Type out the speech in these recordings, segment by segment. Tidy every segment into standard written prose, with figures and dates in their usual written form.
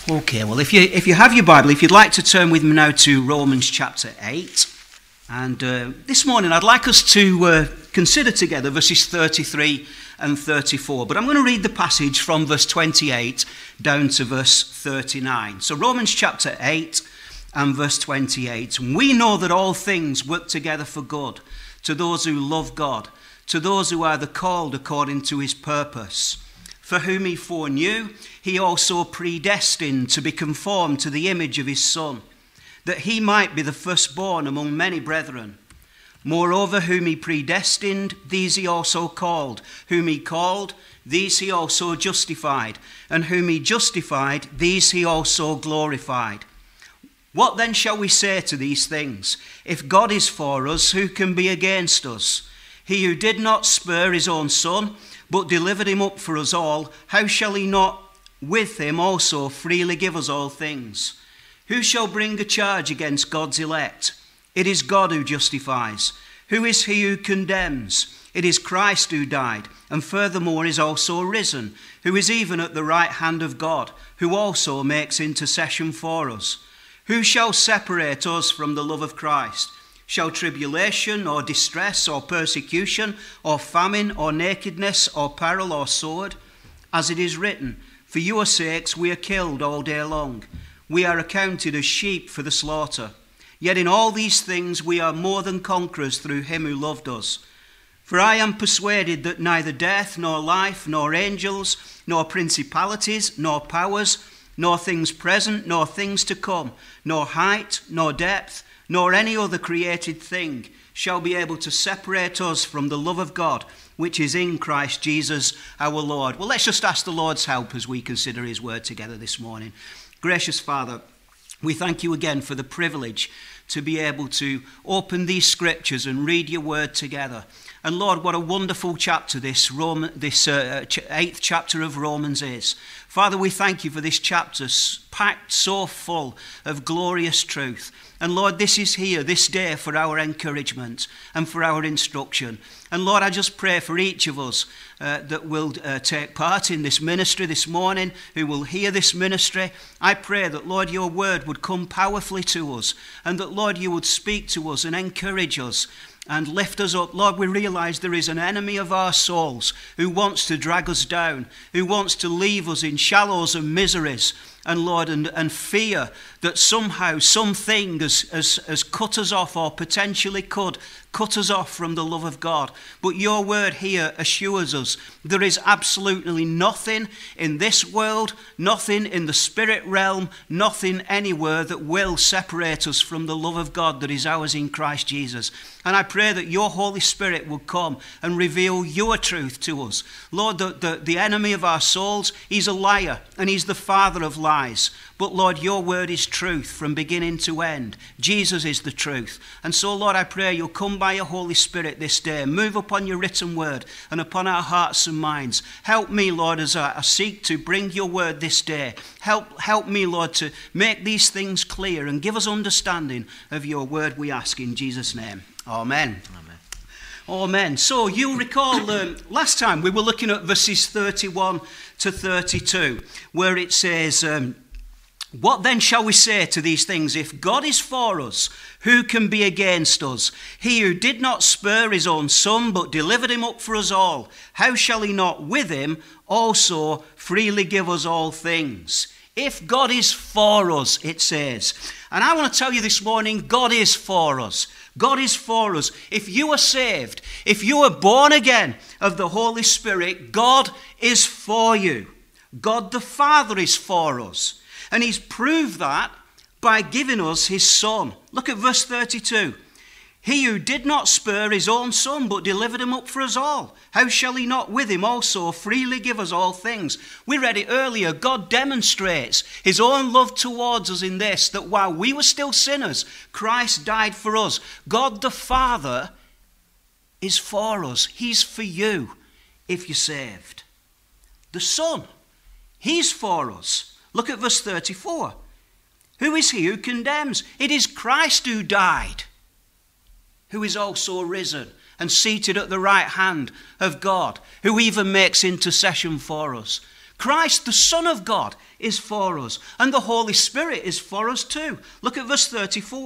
Okay, well, if you have your Bible, if you'd like to turn with me now to Romans chapter 8. And this morning I'd like us to consider together verses 33 and 34. But I'm going to read the passage from verse 28 down to verse 39. So Romans chapter 8 and verse 28. We know that all things work together for good, to those who love God, to those who are the called according to his purpose. For whom he foreknew, he also predestined to be conformed to the image of his Son, that he might be the firstborn among many brethren. Moreover, whom he predestined, these he also called. Whom he called, these he also justified. And whom he justified, these he also glorified. What then shall we say to these things? If God is for us, who can be against us? He who did not spare his own Son, but delivered him up for us all, how shall he not with him also freely give us all things? Who shall bring a charge against God's elect? It is God who justifies. Who is he who condemns? It is Christ who died, and furthermore is also risen, who is even at the right hand of God, who also makes intercession for us. Who shall separate us from the love of Christ? Shall tribulation or distress or persecution or famine or nakedness or peril or sword? As it is written, for your sakes we are killed all day long. We are accounted as sheep for the slaughter. Yet in all these things we are more than conquerors through him who loved us. For I am persuaded that neither death nor life nor angels nor principalities nor powers nor things present nor things to come nor height nor depth nor any other created thing shall be able to separate us from the love of God, which is in Christ Jesus our Lord. Well, let's just ask the Lord's help as we consider his word together this morning. Gracious Father, we thank you again for the privilege to be able to open these scriptures and read your word together. And Lord, what a wonderful chapter this 8th chapter of Romans is. Father, we thank you for this chapter packed so full of glorious truth. And Lord, this is here this day for our encouragement and for our instruction. And Lord, I just pray for each of us that will take part in this ministry this morning, who will hear this ministry. I pray that, Lord, your word would come powerfully to us, and that, Lord, you would speak to us and encourage us and lift us up. Lord, we realize there is an enemy of our souls who wants to drag us down, who wants to leave us in shallows and miseries, and Lord, and fear that somehow something has cut us off, or potentially could cut us off from the love of God. But your word here assures us there is absolutely nothing in this world, nothing in the spirit realm, nothing anywhere that will separate us from the love of God that is ours in Christ Jesus. And I pray that your Holy Spirit will come and reveal your truth to us. Lord, the enemy of our souls, he's a liar and he's the father of lies. But Lord, your word is truth from beginning to end. Jesus is the truth. And so, Lord, I pray you'll come by your Holy Spirit this day. Move upon your written word and upon our hearts and minds. Help me, Lord, as I seek to bring your word this day. Help me, Lord, to make these things clear and give us understanding of your word, we ask in Jesus' name. Amen. Amen. Amen. So you'll recall last time we were looking at verses 31 to 32, where it says, what then shall we say to these things? If God is for us, who can be against us? He who did not spare his own Son, but delivered him up for us all, how shall he not with him also freely give us all things? If God is for us, it says. And I want to tell you this morning, God is for us. God is for us. If you are saved, if you are born again of the Holy Spirit, God is for you. God the Father is for us. And he's proved that by giving us his Son. Look at verse 32. He who did not spare his own Son, but delivered him up for us all, how shall he not with him also freely give us all things? We read it earlier. God demonstrates his own love towards us in this, that while we were still sinners, Christ died for us. God the Father is for us. He's for you if you're saved. The Son, he's for us. Look at verse 34. Who is he who condemns? It is Christ who died, who is also risen and seated at the right hand of God, who even makes intercession for us. Christ, the Son of God, is for us. And the Holy Spirit is for us too. Look at verse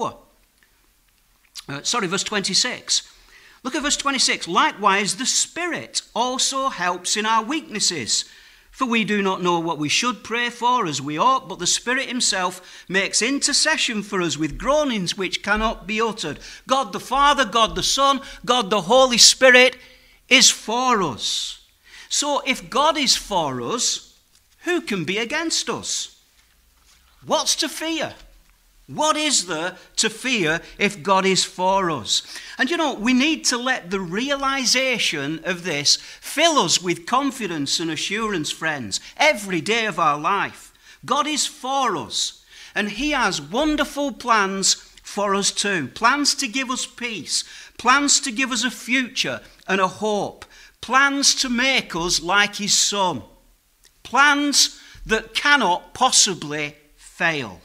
26. Look at verse 26. Likewise, the Spirit also helps in our weaknesses. For we do not know what we should pray for as we ought, but the Spirit himself makes intercession for us with groanings which cannot be uttered. God the Father, God the Son, God the Holy Spirit is for us. So if God is for us, who can be against us? What's to fear? What is there to fear if God is for us? And we need to let the realization of this fill us with confidence and assurance, friends, every day of our life. God is for us, and he has wonderful plans for us too. Plans to give us peace, plans to give us a future and a hope, plans to make us like his Son, plans that cannot possibly fail.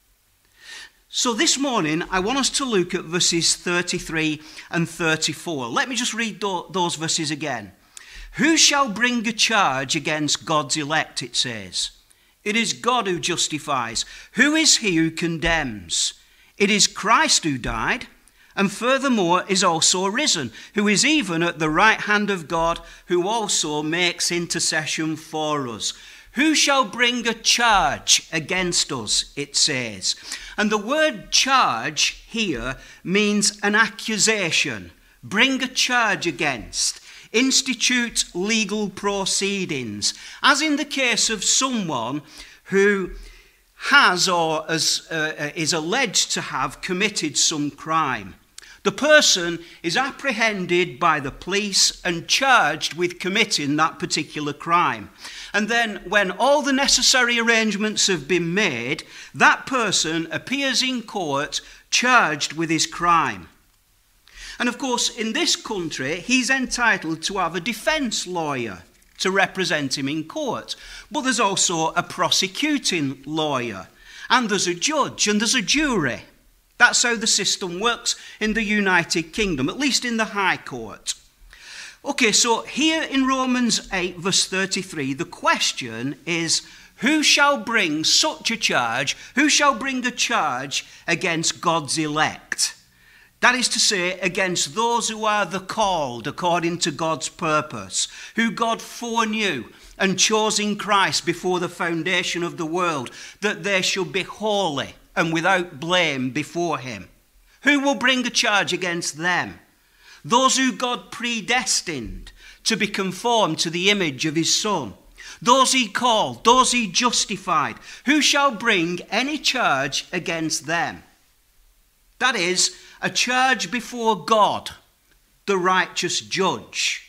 So this morning, I want us to look at verses 33 and 34. Let me just read those verses again. Who shall bring a charge against God's elect, it says. It is God who justifies. Who is he who condemns? It is Christ who died, and furthermore is also risen, who is even at the right hand of God, who also makes intercession for us. Who shall bring a charge against us, it says. And the word charge here means an accusation. Bring a charge against. Institute legal proceedings. As in the case of someone who has or is alleged to have committed some crime. The person is apprehended by the police and charged with committing that particular crime. And then when all the necessary arrangements have been made, that person appears in court charged with his crime. And of course, in this country, he's entitled to have a defence lawyer to represent him in court. But there's also a prosecuting lawyer, and there's a judge, and there's a jury. That's how the system works in the United Kingdom, at least in the High Court. Okay, so here in Romans 8, verse 33, the question is, who shall bring such a charge? Who shall bring a charge against God's elect? That is to say, against those who are the called according to God's purpose, who God foreknew and chose in Christ before the foundation of the world, that they should be holy and without blame before him. Who will bring a charge against them? Those who God predestined to be conformed to the image of his Son. Those he called, those he justified. Who shall bring any charge against them? That is, a charge before God, the righteous judge,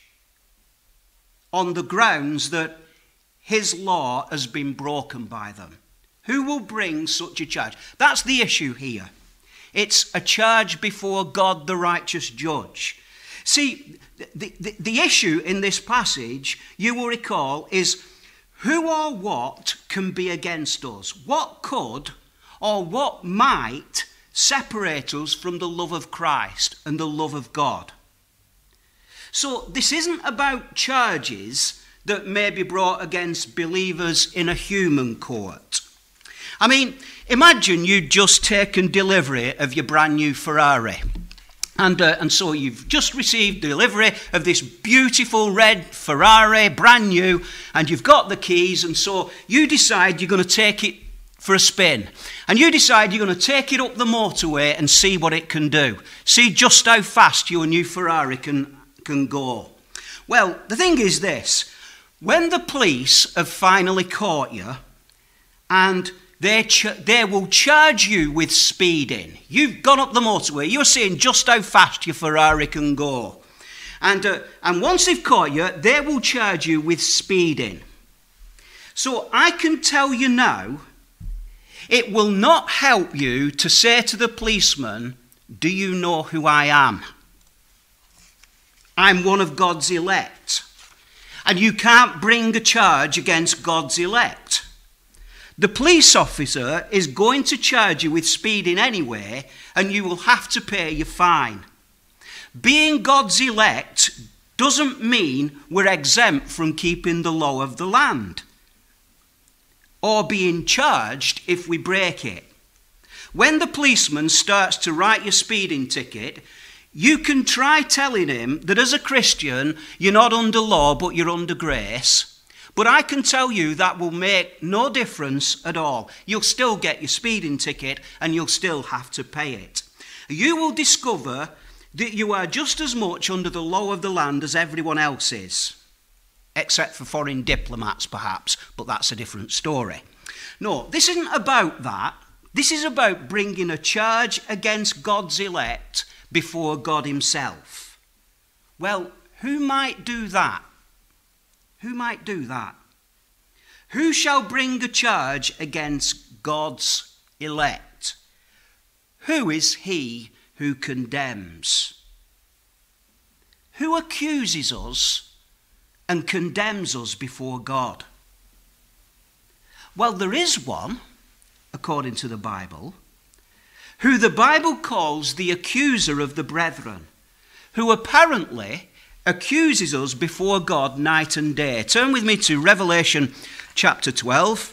on the grounds that his law has been broken by them. Who will bring such a charge? That's the issue here. It's a charge before God, the righteous judge. See, the issue in this passage, you will recall, is who or what can be against us? What could or what might separate us from the love of Christ and the love of God? So this isn't about charges that may be brought against believers in a human court. I mean, imagine you'd just taken delivery of your brand new Ferrari. And so you've just received delivery of this beautiful red Ferrari, brand new, and you've got the keys, and so you decide you're going to take it for a spin. And you decide you're going to take it up the motorway and see what it can do. See just how fast your new Ferrari can go. Well, the thing is this. When the police have finally caught you, and they will charge you with speeding. You've gone up the motorway. You're seeing just how fast your Ferrari can go. And once they've caught you, they will charge you with speeding. So I can tell you now, it will not help you to say to the policeman, do you know who I am? I'm one of God's elect. And you can't bring a charge against God's elect. The police officer is going to charge you with speeding anyway, and you will have to pay your fine. Being God's elect doesn't mean we're exempt from keeping the law of the land. or being charged if we break it. When the policeman starts to write your speeding ticket, you can try telling him that as a Christian, you're not under law, but you're under grace. But I can tell you that will make no difference at all. You'll still get your speeding ticket and you'll still have to pay it. You will discover that you are just as much under the law of the land as everyone else is. Except for foreign diplomats, perhaps, but that's a different story. No, this isn't about that. This is about bringing a charge against God's elect before God himself. Well, who might do that? Who might do that? Who shall bring a charge against God's elect? Who is he who condemns? Who accuses us and condemns us before God? Well, there is one, according to the Bible, who the Bible calls the accuser of the brethren, who apparently accuses us before God night and day. Turn with me to Revelation chapter 12.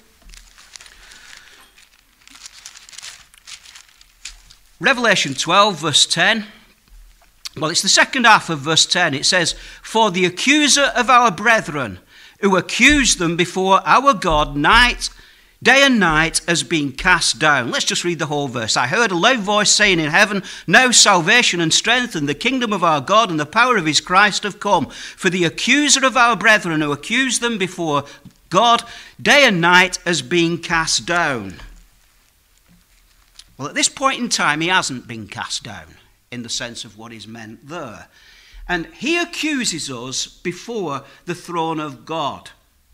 Revelation 12, verse 10. Well, it's the second half of verse 10. It says, "For the accuser of our brethren, who accused them before our God day and night, has been cast down." Let's just read the whole verse. "I heard a loud voice saying in heaven, now salvation and strength and the kingdom of our God and the power of his Christ have come. For the accuser of our brethren who accused them before God day and night has been cast down." Well, at this point in time, he hasn't been cast down in the sense of what is meant there. And he accuses us before the throne of God.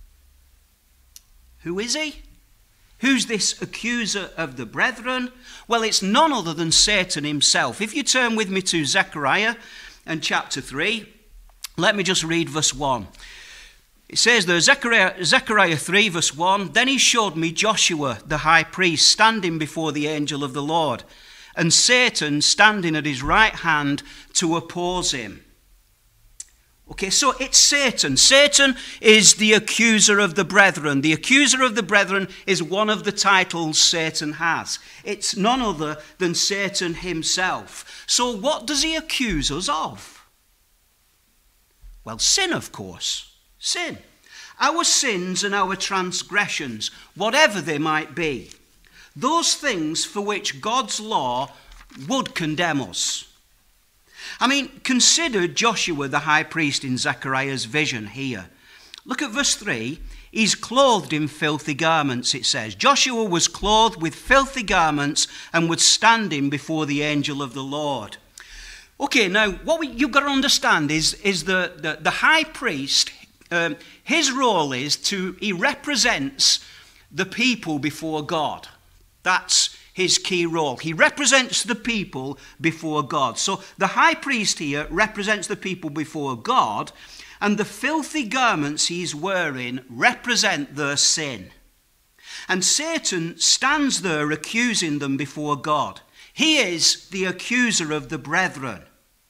Who is he? Who's this accuser of the brethren? Well, it's none other than Satan himself. If you turn with me to Zechariah and chapter 3, let me just read verse 1. It says there, Zechariah 3 verse 1, "Then he showed me Joshua the high priest standing before the angel of the Lord, and Satan standing at his right hand to oppose him." Okay, so it's Satan. Satan is the accuser of the brethren. The accuser of the brethren is one of the titles Satan has. It's none other than Satan himself. So what does he accuse us of? Well, sin, of course. Sin. Our sins and our transgressions, whatever they might be. Those things for which God's law would condemn us. I mean, consider Joshua the high priest in Zechariah's vision here. Look at verse 3. He's clothed in filthy garments, it says. Joshua was clothed with filthy garments and was standing before the angel of the Lord. Okay, now what you've got to understand is the high priest, his role is he represents the people before God. That's his key role. He represents the people before God. So the high priest here represents the people before God, and the filthy garments he's wearing represent their sin. And Satan stands there accusing them before God. He is the accuser of the brethren.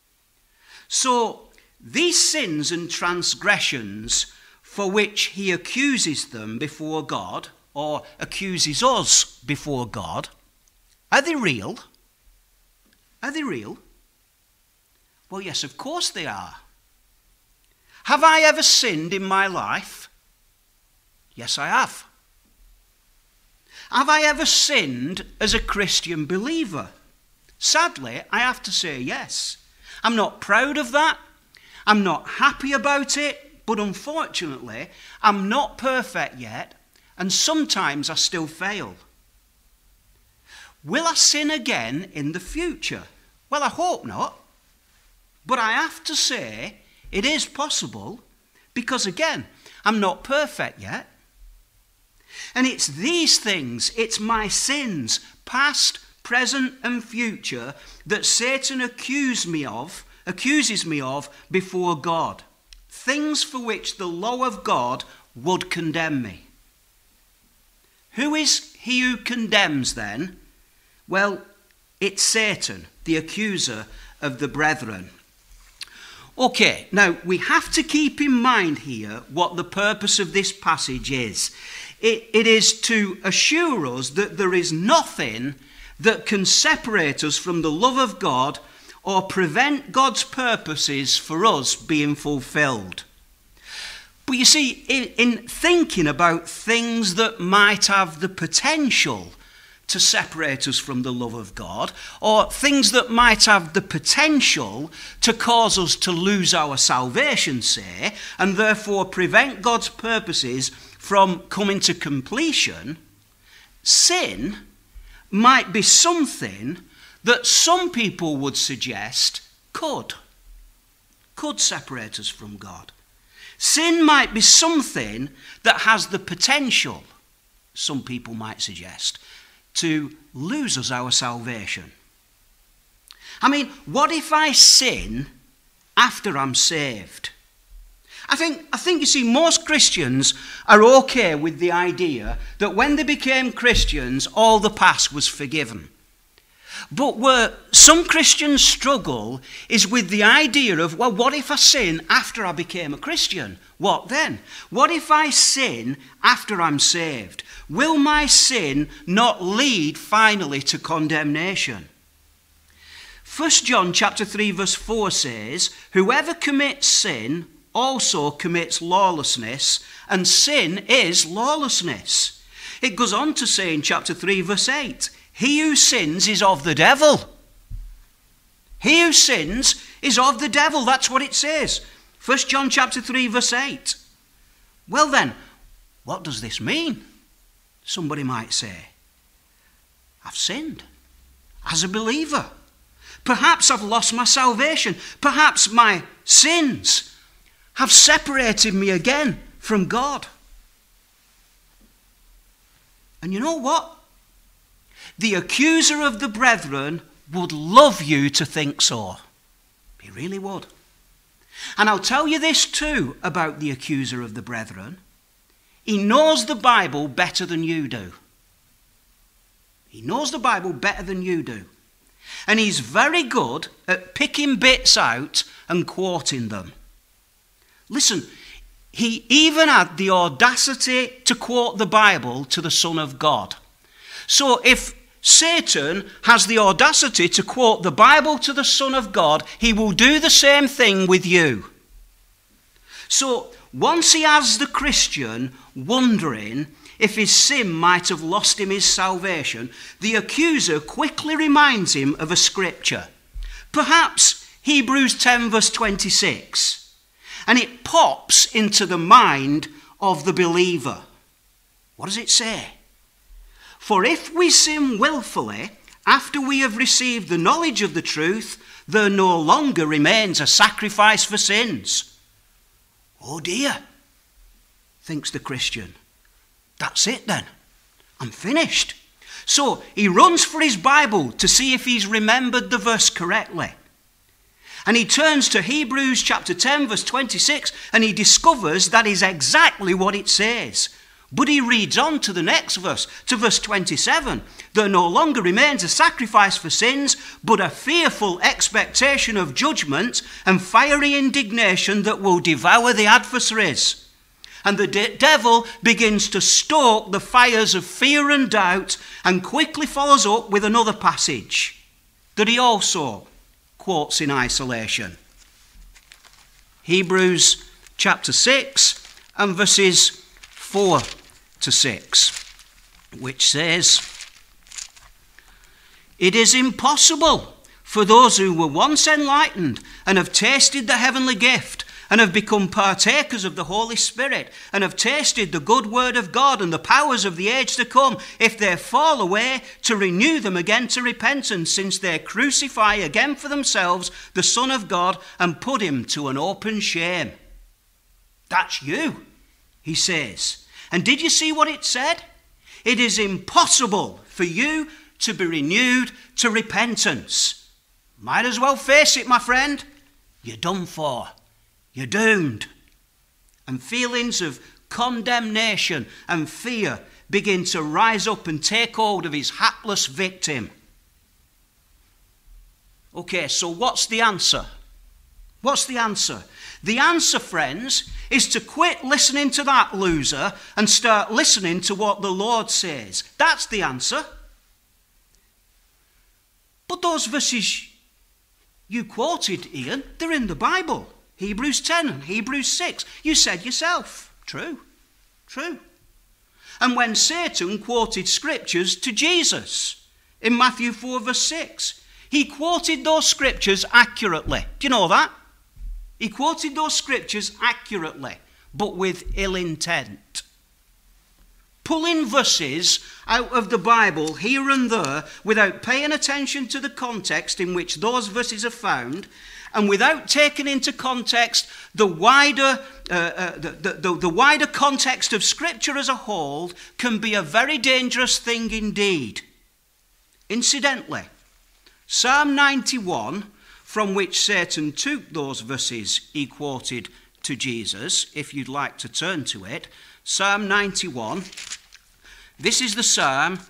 So these sins and transgressions for which he accuses them before God, or accuses us before God, are they real? Are they real? Well, yes, of course they are. Have I ever sinned in my life? Yes, I have. Have I ever sinned as a Christian believer? Sadly, I have to say yes. I'm not proud of that. I'm not happy about it. But unfortunately, I'm not perfect yet. And sometimes I still fail. Will I sin again in the future? Well, I hope not. But I have to say it is possible because, again, I'm not perfect yet. And it's these things, it's my sins, past, present and future, that Satan accuses me of before God. Things for which the law of God would condemn me. Who is he who condemns then? Well, it's Satan, the accuser of the brethren. Okay, now we have to keep in mind here what the purpose of this passage is. It is to assure us that there is nothing that can separate us from the love of God or prevent God's purposes for us being fulfilled. But you see, in thinking about things that might have the potential to separate us from the love of God, or things that might have the potential to cause us to lose our salvation, say, and therefore prevent God's purposes from coming to completion, sin might be something that some people would suggest could separate us from God. Sin might be something that has the potential, some people might suggest, to lose us our salvation. I mean, what if I sin after I'm saved? I think you see, most Christians are okay with the idea that when they became Christians, all the past was forgiven. But where some Christians struggle is with the idea of, well, what if I sin after I became a Christian? What then? What if I sin after I'm saved? Will my sin not lead finally to condemnation? 1 John chapter 3 verse 4 says, whoever commits sin also commits lawlessness, and sin is lawlessness. It goes on to say in chapter 3 verse 8, he who sins is of the devil. He who sins is of the devil. That's what it says. 1 John chapter 3 verse 8. Well then, what does this mean? Somebody might say, I've sinned as a believer. Perhaps I've lost my salvation. Perhaps my sins have separated me again from God. And you know what? The accuser of the brethren would love you to think so. He really would. And I'll tell you this too about the accuser of the brethren. He knows the Bible better than you do. He knows the Bible better than you do. And he's very good at picking bits out and quoting them. Listen, he even had the audacity to quote the Bible to the Son of God. So if Satan has the audacity to quote the Bible to the Son of God, he will do the same thing with you. So once he has the Christian wondering if his sin might have lost him his salvation, the accuser quickly reminds him of a scripture. Perhaps Hebrews 10 verse 26. And it pops into the mind of the believer. What does it say? For if we sin willfully, after we have received the knowledge of the truth, there no longer remains a sacrifice for sins. Oh dear, thinks the Christian. That's it then. I'm finished. So he runs for his Bible to see if he's remembered the verse correctly. And he turns to Hebrews chapter 10 verse 26 and he discovers that is exactly what it says. But he reads on to the next verse, to verse 27. There no longer remains a sacrifice for sins, but a fearful expectation of judgment and fiery indignation that will devour the adversaries. And the devil begins to stoke the fires of fear and doubt and quickly follows up with another passage that he also quotes in isolation. Hebrews chapter 6 and verses 4 to 6, which says, it is impossible for those who were once enlightened and have tasted the heavenly gift and have become partakers of the Holy Spirit and have tasted the good word of God and the powers of the age to come, if they fall away, to renew them again to repentance, since they crucify again for themselves the Son of God and put him to an open shame. That's you, he says. And did you see what it said? It is impossible for you to be renewed to repentance. Might as well face it, my friend. You're done for. You're doomed. And feelings of condemnation and fear begin to rise up and take hold of his hapless victim. Okay, so what's the answer? What's the answer? The answer, friends, is to quit listening to that loser and start listening to what the Lord says. That's the answer. But those verses you quoted, Ian, they're in the Bible. Hebrews 10 and Hebrews 6. You said yourself. True. True. And when Satan quoted scriptures to Jesus in Matthew 4 verse 6, he quoted those scriptures accurately. Do you know that? He quoted those scriptures accurately, but with ill intent. Pulling verses out of the Bible here and there without paying attention to the context in which those verses are found, and without taking into context the wider context of Scripture as a whole, can be a very dangerous thing indeed. Incidentally, Psalm 91, from which Satan took those verses he quoted to Jesus, if you'd like to turn to it, Psalm 91, this is the psalm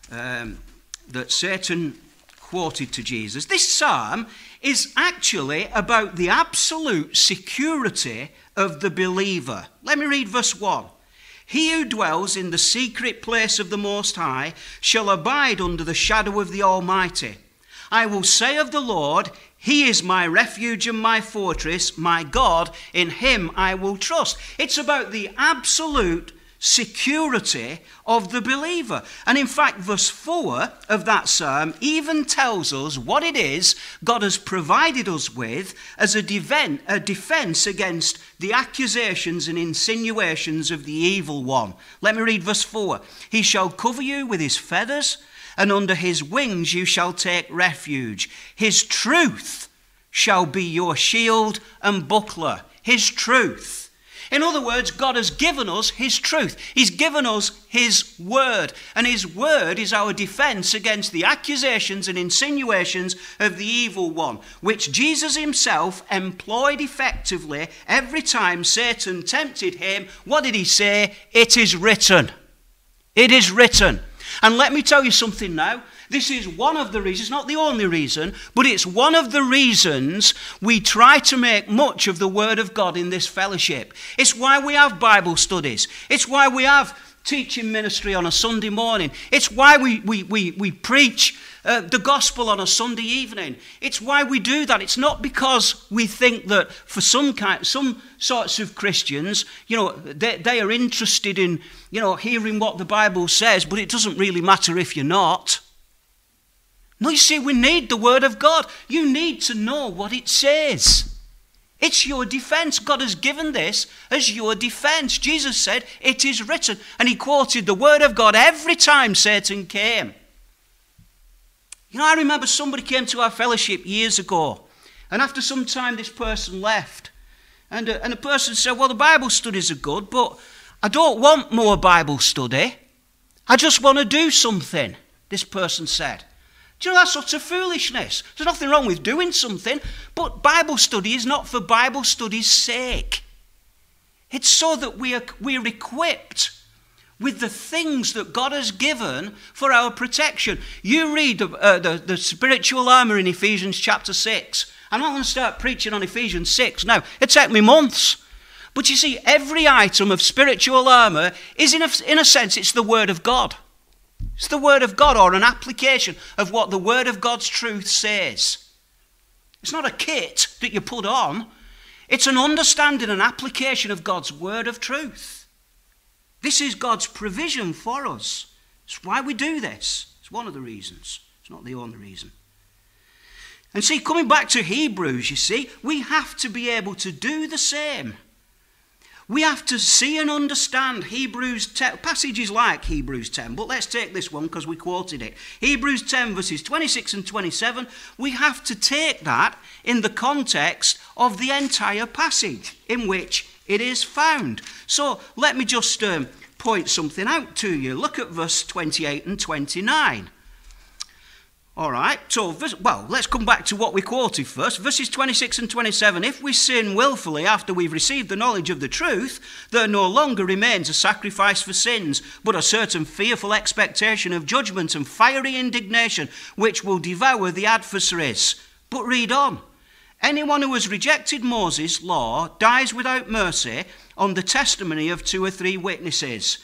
that Satan quoted to Jesus. This psalm is actually about the absolute security of the believer. Let me read verse 1. He who dwells in the secret place of the Most High shall abide under the shadow of the Almighty. I will say of the Lord, He is my refuge and my fortress, my God, in Him I will trust. It's about the absolute security of the believer. And in fact, verse 4 of that psalm even tells us what it is God has provided us with as a defense against the accusations and insinuations of the evil one. Let me read verse 4. He shall cover you with his feathers, and under his wings you shall take refuge. His truth shall be your shield and buckler. His truth. In other words, God has given us his truth. He's given us his word. And his word is our defense against the accusations and insinuations of the evil one, which Jesus himself employed effectively every time Satan tempted him. What did he say? It is written. It is written. And let me tell you something now. This is one of the reasons, not the only reason, but it's one of the reasons we try to make much of the Word of God in this fellowship. It's why we have Bible studies. It's why we have teaching ministry on a Sunday morning. It's why we preach the gospel on a Sunday evening. It's why we do that. It's not because we think that for some sorts of Christians, they are interested in, hearing what the Bible says, but it doesn't really matter if you're not. No, you see, we need the Word of God. You need to know what it says. It's your defense. God has given this as your defense. Jesus said, it is written. And he quoted the Word of God every time Satan came. I remember somebody came to our fellowship years ago. And after some time, this person left. And the person said, well, the Bible studies are good, but I don't want more Bible study. I just want to do something, this person said. Do you know, that's utter foolishness. There's nothing wrong with doing something, but Bible study is not for Bible study's sake. It's so that we're equipped with the things that God has given for our protection. You read the spiritual armour in Ephesians chapter 6. I'm not going to start preaching on Ephesians 6 now. It took me months. But you see, every item of spiritual armour is, in a sense, it's the Word of God. It's the Word of God, or an application of what the Word of God's truth says. It's not a kit that you put on. It's an understanding and application of God's Word of truth. This is God's provision for us. It's why we do this. It's one of the reasons. It's not the only reason. And see, coming back to Hebrews, you see, we have to be able to do the same. We have to see and understand Hebrews 10, passages like Hebrews 10, but let's take this one because we quoted it. Hebrews 10 verses 26 and 27, we have to take that in the context of the entire passage in which it is found. So let me just point something out to you. Look at verse 28 and 29. All right, so, let's come back to what we quoted first. Verses 26 and 27. If we sin willfully after we've received the knowledge of the truth, there no longer remains a sacrifice for sins, but a certain fearful expectation of judgment and fiery indignation, which will devour the adversaries. But read on. Anyone who has rejected Moses' law dies without mercy on the testimony of 2 or 3 witnesses.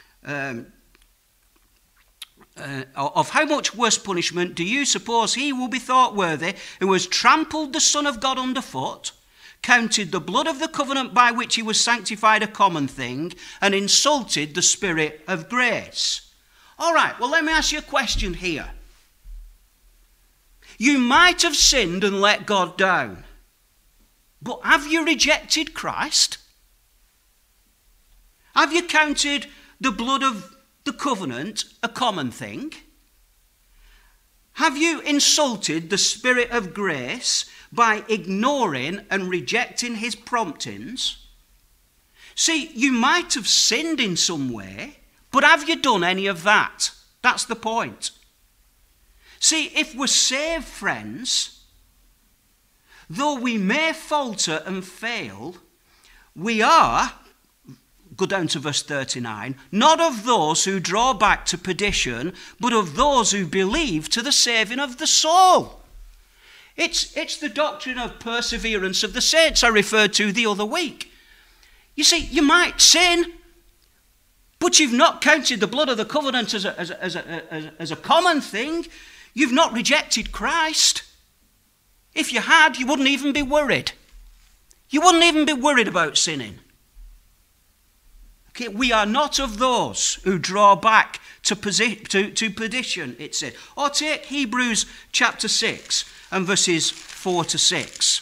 Of how much worse punishment do you suppose he will be thought worthy who has trampled the Son of God underfoot, counted the blood of the covenant by which he was sanctified a common thing, and insulted the Spirit of grace? All right, well, let me ask you a question here. You might have sinned and let God down, but have you rejected Christ? Have you counted the blood of the covenant a common thing? Have you insulted the Spirit of grace by ignoring and rejecting his promptings? See, you might have sinned in some way, but have you done any of that? That's the point. See, if we're saved, friends, though we may falter and fail, we are, go down to verse 39, not of those who draw back to perdition, but of those who believe to the saving of the soul. It's the doctrine of perseverance of the saints I referred to the other week. You see, you might sin, but you've not counted the blood of the covenant as a common thing. You've not rejected Christ. If you had, you wouldn't even be worried. You wouldn't even be worried about sinning. Okay, we are not of those who draw back to perdition, it said. Or take Hebrews chapter 6 and verses 4 to 6.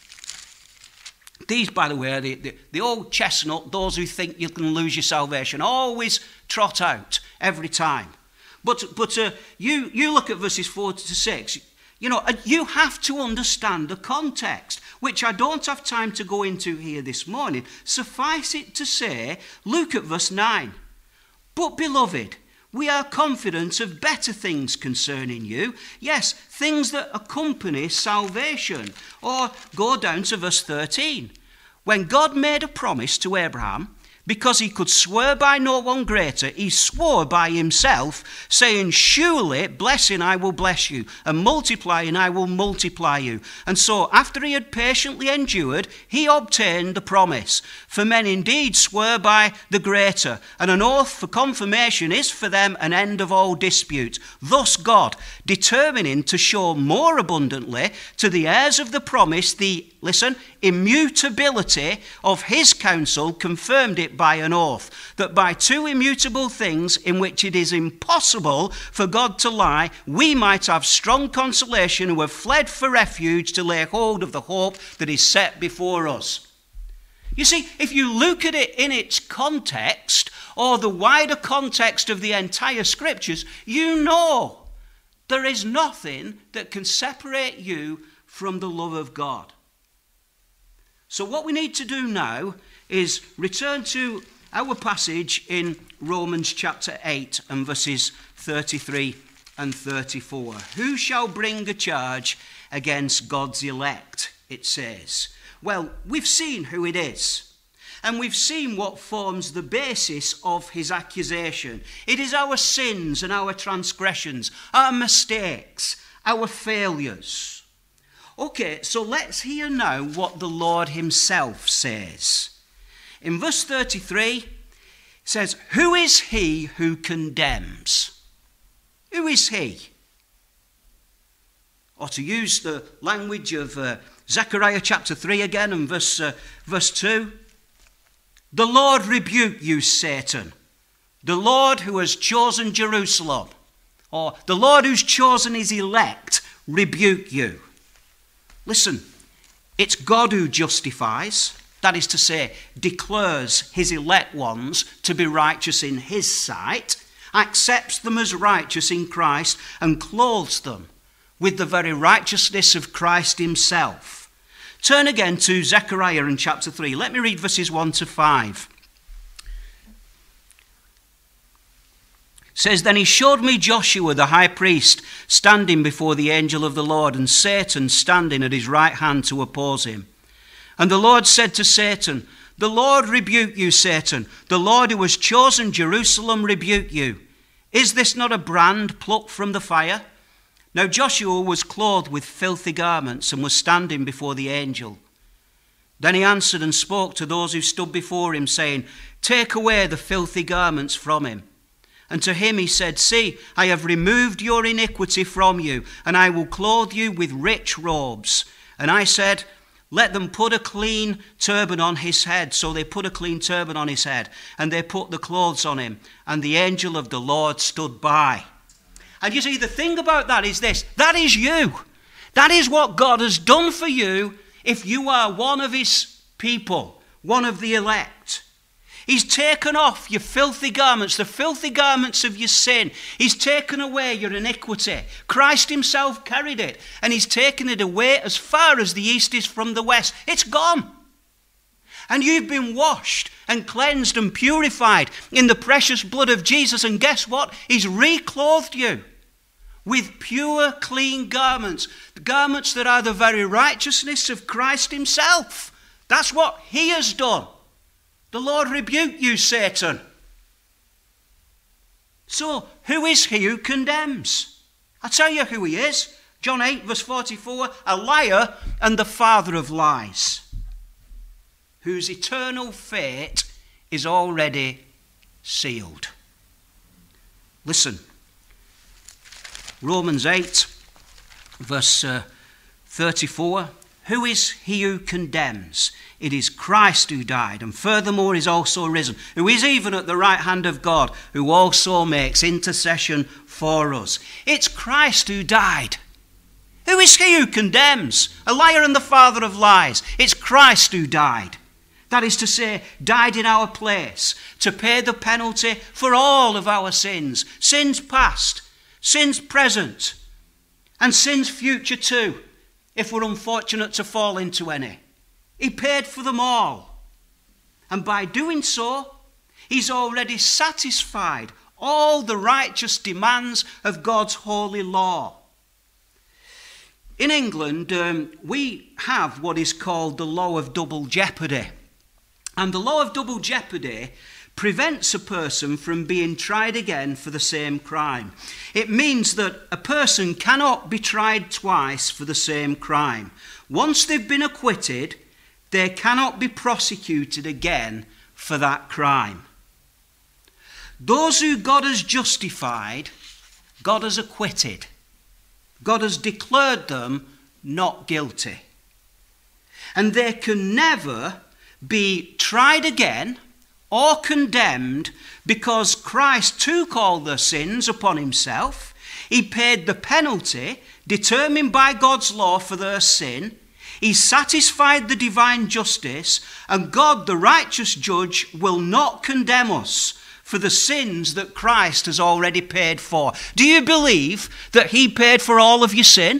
These, by the way, are the old chestnut, those who think you can lose your salvation, always trot out every time. But you look at verses 4 to 6. You know, you have to understand the context, which I don't have time to go into here this morning. Suffice it to say, look at verse 9. But, beloved, we are confident of better things concerning you. Yes, things that accompany salvation. Or go down to verse 13. When God made a promise to Abraham, because he could swear by no one greater, he swore by himself, saying, surely blessing I will bless you, and multiplying I will multiply you. And so, after he had patiently endured, he obtained the promise. For men indeed swear by the greater, and an oath for confirmation is for them an end of all dispute. Thus God, determining to show more abundantly to the heirs of the promise the, listen, immutability of his counsel, confirmed it by an oath, that by 2 immutable things in which it is impossible for God to lie, we might have strong consolation who have fled for refuge to lay hold of the hope that is set before us. You see, if you look at it in its context, or the wider context of the entire scriptures, you know there is nothing that can separate you from the love of God. So what we need to do now is return to our passage in Romans chapter 8 and verses 33 and 34. Who shall bring a charge against God's elect, it says. Well, we've seen who it is. And we've seen what forms the basis of his accusation. It is our sins and our transgressions, our mistakes, our failures. Okay, so let's hear now what the Lord himself says. In verse 33, it says, who is he who condemns? Who is he? Or to use the language of Zechariah chapter 3 again and verse 2, the Lord rebuke you, Satan. The Lord who has chosen Jerusalem, or the Lord who's chosen his elect, rebuke you. Listen, it's God who justifies, that is to say, declares his elect ones to be righteous in his sight, accepts them as righteous in Christ, and clothes them with the very righteousness of Christ himself. Turn again to Zechariah in chapter 3. Let me read verses 1 to 5. It says, then he showed me Joshua the high priest standing before the angel of the Lord, and Satan standing at his right hand to oppose him. And the Lord said to Satan, the Lord rebuke you, Satan. The Lord who has chosen Jerusalem rebuke you. Is this not a brand plucked from the fire? Now Joshua was clothed with filthy garments and was standing before the angel. Then he answered and spoke to those who stood before him, saying, Take away the filthy garments from him. And to him he said, See, I have removed your iniquity from you, and I will clothe you with rich robes. And I said, Let them put a clean turban on his head. So they put a clean turban on his head, and they put the clothes on him. And the angel of the Lord stood by. And you see, the thing about that is this. That is you. That is what God has done for you if you are one of his people, one of the elect. He's taken off your filthy garments, the filthy garments of your sin. He's taken away your iniquity. Christ himself carried it, and he's taken it away as far as the east is from the west. It's gone. And you've been washed and cleansed and purified in the precious blood of Jesus. And guess what? He's reclothed you with pure, clean garments. Garments that are the very righteousness of Christ himself. That's what he has done. The Lord rebuke you, Satan. So, who is he who condemns? I'll tell you who he is. John 8, verse 44, a liar and the father of lies, whose eternal fate is already sealed. Listen, Romans 8, verse 34, who is he who condemns? It is Christ who died, and furthermore is also risen, who is even at the right hand of God, who also makes intercession for us. It's Christ who died. Who is he who condemns? A liar and the father of lies. It's Christ who died. That is to say, died in our place to pay the penalty for all of our sins. Sins past, sins present, and sins future too, if we're unfortunate to fall into any. He paid for them all. And by doing so, he's already satisfied all the righteous demands of God's holy law. In England, we have what is called the law of double jeopardy. And the law of double jeopardy prevents a person from being tried again for the same crime. It means that a person cannot be tried twice for the same crime. Once they've been acquitted, they cannot be prosecuted again for that crime. Those who God has justified, God has acquitted. God has declared them not guilty. And they can never be tried again or condemned because Christ took all their sins upon himself. He paid the penalty determined by God's law for their sin. He satisfied the divine justice, and God, the righteous judge, will not condemn us for the sins that Christ has already paid for. Do you believe that he paid for all of your sin?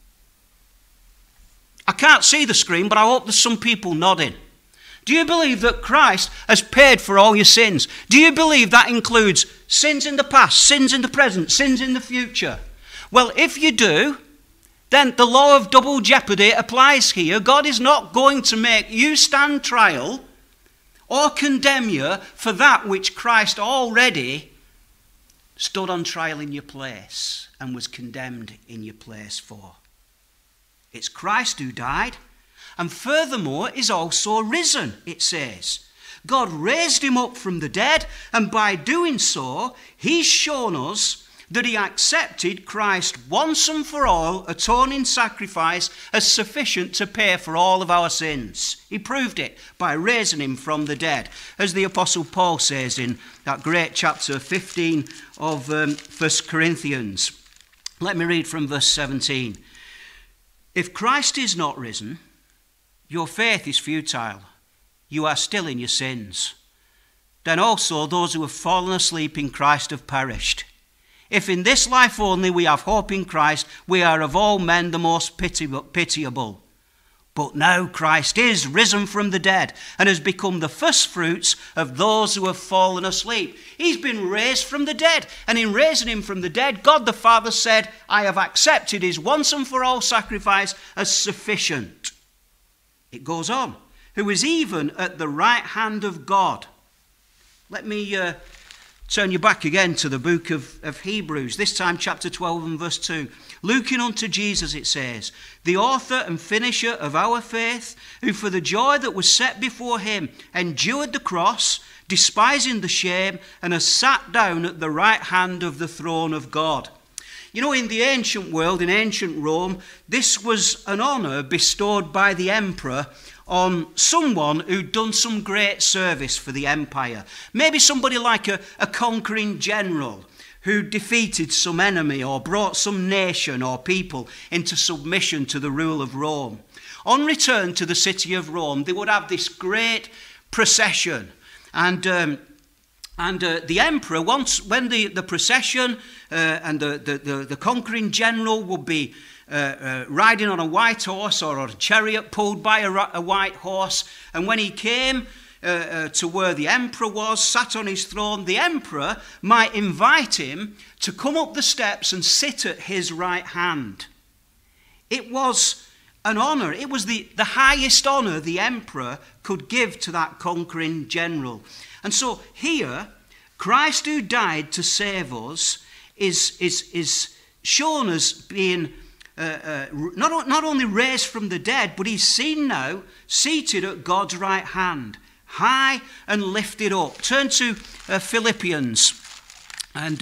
I can't see the screen, but I hope there's some people nodding. Do you believe that Christ has paid for all your sins? Do you believe that includes sins in the past, sins in the present, sins in the future? Well, if you do, then the law of double jeopardy applies here. God is not going to make you stand trial or condemn you for that which Christ already stood on trial in your place and was condemned in your place for. It's Christ who died, and furthermore is also risen, it says. God raised him up from the dead, and by doing so, he's shown us that he accepted Christ once and for all atoning sacrifice as sufficient to pay for all of our sins. He proved it by raising him from the dead, as the Apostle Paul says in that great chapter 15 of 1 Corinthians. Let me read from verse 17. If Christ is not risen, your faith is futile. You are still in your sins. Then also those who have fallen asleep in Christ have perished. If in this life only we have hope in Christ, we are of all men the most pitiable. But now Christ is risen from the dead and has become the firstfruits of those who have fallen asleep. He's been raised from the dead, and in raising him from the dead, God the Father said, I have accepted his once and for all sacrifice as sufficient. It goes on, who is even at the right hand of God. Let me turn you back again to the book of Hebrews, this time chapter 12 and verse 2. Looking unto Jesus, it says, the author and finisher of our faith, who for the joy that was set before him endured the cross, despising the shame, and has sat down at the right hand of the throne of God. You know, in the ancient world, in ancient Rome, this was an honour bestowed by the emperor on someone who'd done some great service for the empire. Maybe somebody like a conquering general who defeated some enemy or brought some nation or people into submission to the rule of Rome. On return to the city of Rome, they would have this great procession. And the emperor, when the procession and the conquering general would be riding on a white horse or on a chariot pulled by a white horse, and when he came to where the emperor was, sat on his throne, the emperor might invite him to come up the steps and sit at his right hand. It was an honour. It was the highest honour the emperor could give to that conquering general. And so here, Christ who died to save us is shown as being not only raised from the dead, but he's seen now, seated at God's right hand, high and lifted up. Turn to Philippians and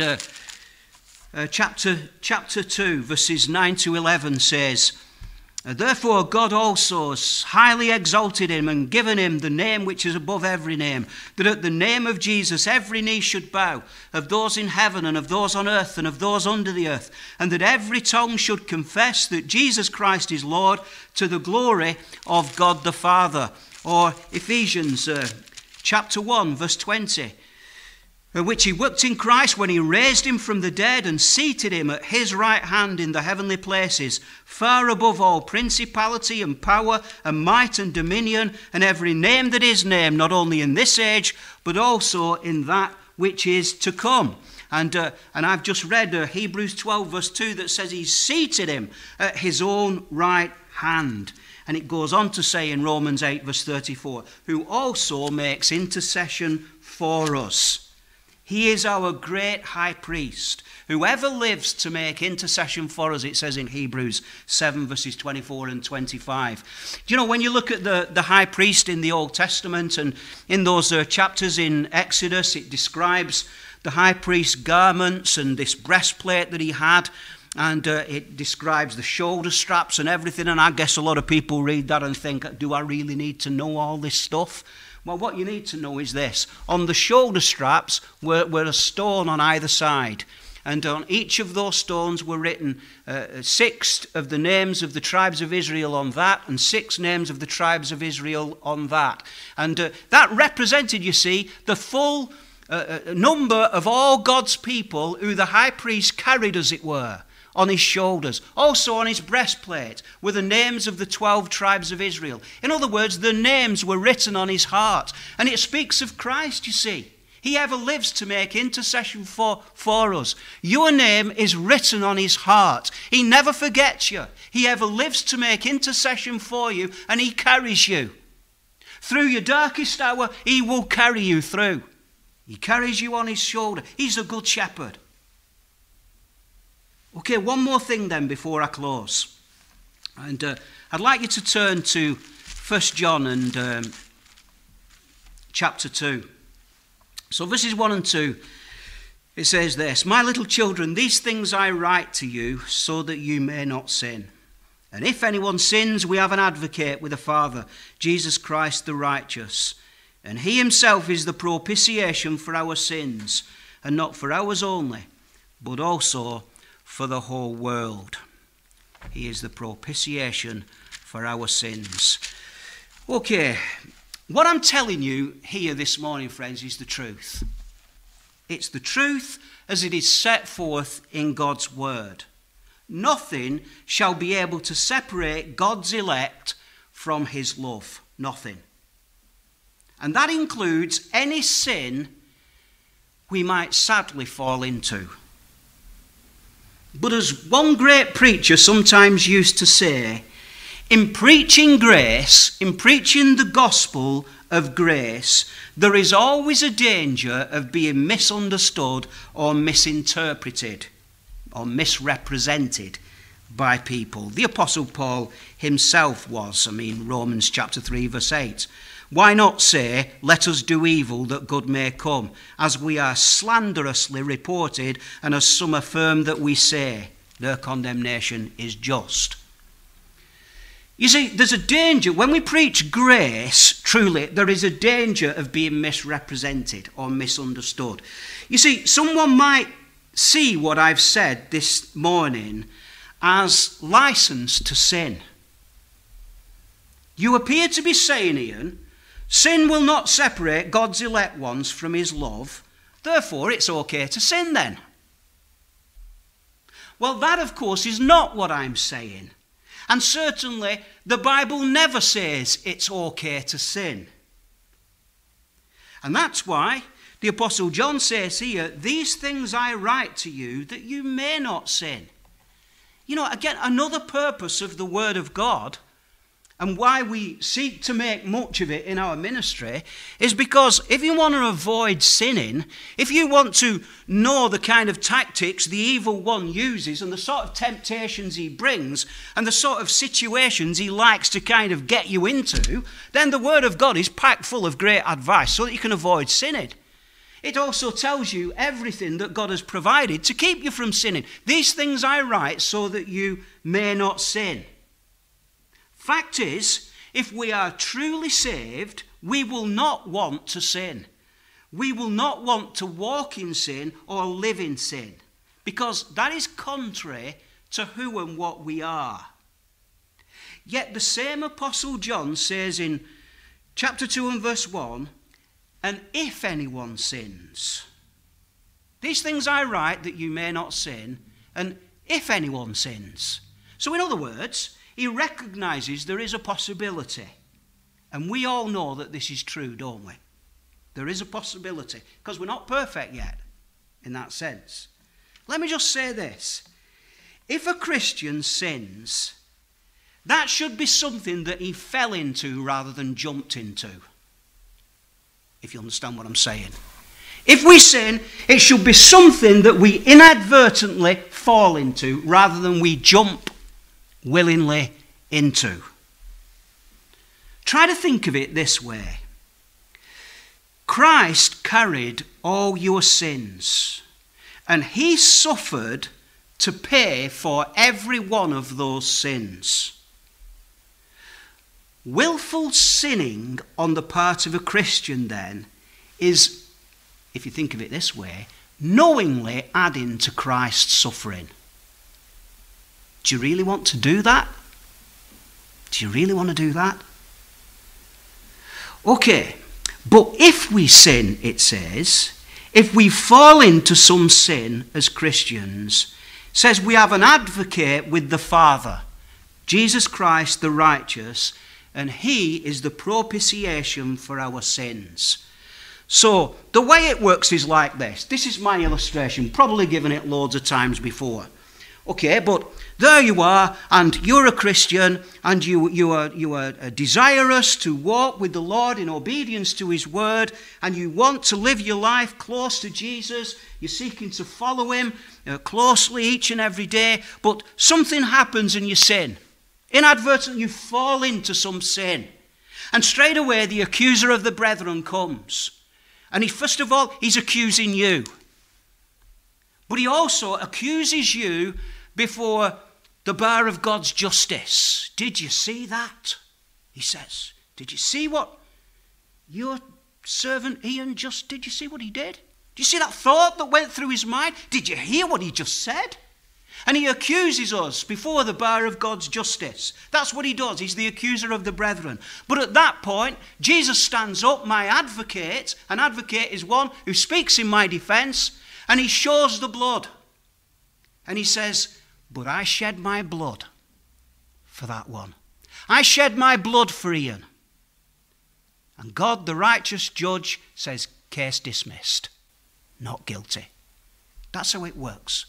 chapter 2, verses 9 to 11 says, therefore God also has highly exalted him and given him the name which is above every name, that at the name of Jesus every knee should bow, of those in heaven and of those on earth and of those under the earth, and that every tongue should confess that Jesus Christ is Lord, to the glory of God the Father. Or Ephesians chapter 1 verse 20, which he worked in Christ when he raised him from the dead and seated him at his right hand in the heavenly places, far above all principality and power and might and dominion and every name that is named, not only in this age, but also in that which is to come. And I've just read Hebrews 12 verse 2 that says he's seated him at his own right hand. And it goes on to say in Romans 8 verse 34, who also makes intercession for us. He is our great high priest, whoever lives to make intercession for us, it says in Hebrews 7 verses 24 and 25. Do you know, when you look at the high priest in the Old Testament and in those chapters in Exodus, it describes the high priest's garments and this breastplate that he had, and it describes the shoulder straps and everything, and I guess a lot of people read that and think, do I really need to know all this stuff? Well, what you need to know is this. On the shoulder straps were a stone on either side. And on each of those stones were written 6 of the names of the tribes of Israel on that, and 6 names of the tribes of Israel on that. And that represented, you see, the full number of all God's people who the high priest carried, as it were, on his shoulders. Also on his breastplate were the names of the 12 tribes of Israel. In other words, the names were written on his heart. And it speaks of Christ, you see. He ever lives to make intercession for us. Your name is written on his heart. He never forgets you. He ever lives to make intercession for you, and he carries you. Through your darkest hour, he will carry you through. He carries you on his shoulder. He's a good shepherd. Okay, one more thing then before I close. And I'd like you to turn to 1 John and chapter 2. So verses 1 and 2, it says this, my little children, these things I write to you so that you may not sin. And if anyone sins, we have an advocate with the Father, Jesus Christ the righteous. And he himself is the propitiation for our sins, and not for ours only, but also for the whole world. He is the propitiation for our sins. Okay, what I'm telling you here this morning, friends, is the truth. It's the truth as it is set forth in God's word. Nothing shall be able to separate God's elect from his love. Nothing. And that includes any sin we might sadly fall into. But as one great preacher sometimes used to say, in preaching grace, in preaching the gospel of grace, there is always a danger of being misunderstood or misinterpreted or misrepresented by people. The Apostle Paul himself was. Romans chapter 3 verse 8. Why not say, let us do evil that good may come, as we are slanderously reported, and as some affirm that we say, their condemnation is just. You see, there's a danger. When we preach grace, truly, there is a danger of being misrepresented or misunderstood. You see, someone might see what I've said this morning as license to sin. You appear to be saying, Ian, sin will not separate God's elect ones from his love, therefore it's okay to sin then. Well, that, of course, is not what I'm saying. And certainly, the Bible never says it's okay to sin. And that's why the Apostle John says here, these things I write to you that you may not sin. Again, another purpose of the Word of God, and why we seek to make much of it in our ministry, is because if you want to avoid sinning, if you want to know the kind of tactics the evil one uses and the sort of temptations he brings and the sort of situations he likes to kind of get you into, then the Word of God is packed full of great advice so that you can avoid sinning. It also tells you everything that God has provided to keep you from sinning. These things I write so that you may not sin. Fact is, if we are truly saved, we will not want to sin. We will not want to walk in sin or live in sin, because that is contrary to who and what we are. Yet the same Apostle John says in chapter 2 and verse 1, and if anyone sins, these things I write that you may not sin, and if anyone sins. So in other words, he recognizes there is a possibility. And we all know that this is true, don't we? There is a possibility, because we're not perfect yet in that sense. Let me just say this. If a Christian sins, that should be something that he fell into rather than jumped into. If you understand what I'm saying. If we sin, it should be something that we inadvertently fall into rather than we jump willingly into. Try to think of it this way. Christ carried all your sins, and he suffered to pay for every one of those sins. Willful sinning on the part of a Christian, then, is, if you think of it this way, knowingly adding to Christ's suffering. Do you really want to do that? Do you really want to do that? Okay, but if we sin, it says, if we fall into some sin as Christians, it says we have an advocate with the Father, Jesus Christ the righteous, and he is the propitiation for our sins. So the way it works is like this. This is my illustration, probably given it loads of times before. Okay, but there you are, and you're a Christian, and you are desirous to walk with the Lord in obedience to his word, and you want to live your life close to Jesus. You're seeking to follow him closely each and every day, but something happens and you sin. Inadvertently, you fall into some sin. And straight away, the accuser of the brethren comes. And first of all, he's accusing you. But he also accuses you before the bar of God's justice. Did you see that? He says. Did you see what your servant Ian did you see what he did? Did you see that thought that went through his mind? Did you hear what he just said? And he accuses us before the bar of God's justice. That's what he does. He's the accuser of the brethren. But at that point, Jesus stands up, my advocate. An advocate is one who speaks in my defense, and he shows the blood. And he says, but I shed my blood for that one. I shed my blood for Ian. And God, the righteous judge, says, case dismissed. Not guilty. That's how it works.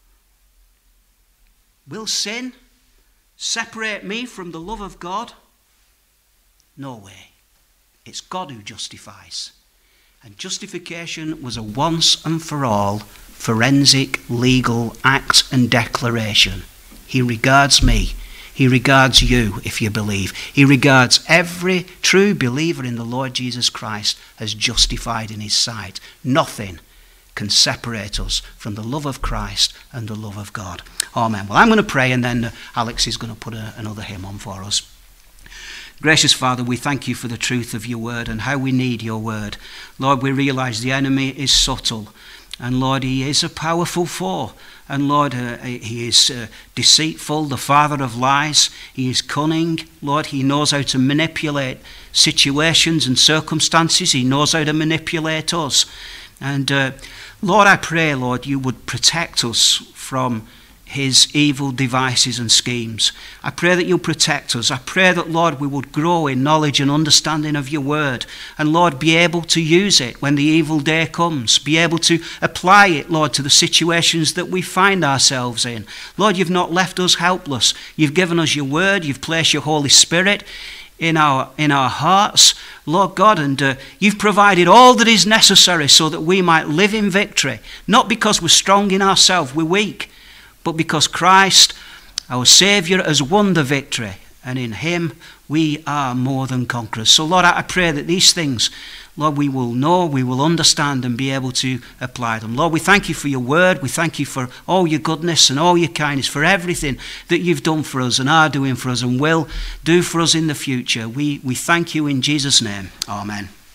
Will sin separate me from the love of God? No way. It's God who justifies. And justification was a once and for all forensic legal act and declaration. He regards me. He regards you, if you believe. He regards every true believer in the Lord Jesus Christ as justified in his sight. Nothing can separate us from the love of Christ and the love of God. Amen. Well, I'm going to pray, and then Alex is going to put another hymn on for us. Gracious Father, we thank you for the truth of your word and how we need your word. Lord, we realize the enemy is subtle, and Lord, he is a powerful foe. And Lord, he is deceitful, the father of lies. He is cunning. Lord, he knows how to manipulate situations and circumstances. He knows how to manipulate us. And Lord, I pray, Lord, you would protect us from his evil devices and schemes. I pray that you'll protect us. I pray that, Lord, we would grow in knowledge and understanding of your word. And, Lord, be able to use it when the evil day comes. Be able to apply it, Lord, to the situations that we find ourselves in. Lord, you've not left us helpless. You've given us your word. You've placed your Holy Spirit in our hearts, Lord God, and you've provided all that is necessary so that we might live in victory. Not because we're strong in ourselves, we're weak, but because Christ, our Saviour, has won the victory, and in him we are more than conquerors. So, Lord, I pray that these things, Lord, we will know, we will understand and be able to apply them. Lord, we thank you for your word. We thank you for all your goodness and all your kindness, for everything that you've done for us and are doing for us and will do for us in the future. We thank you in Jesus' name. Amen.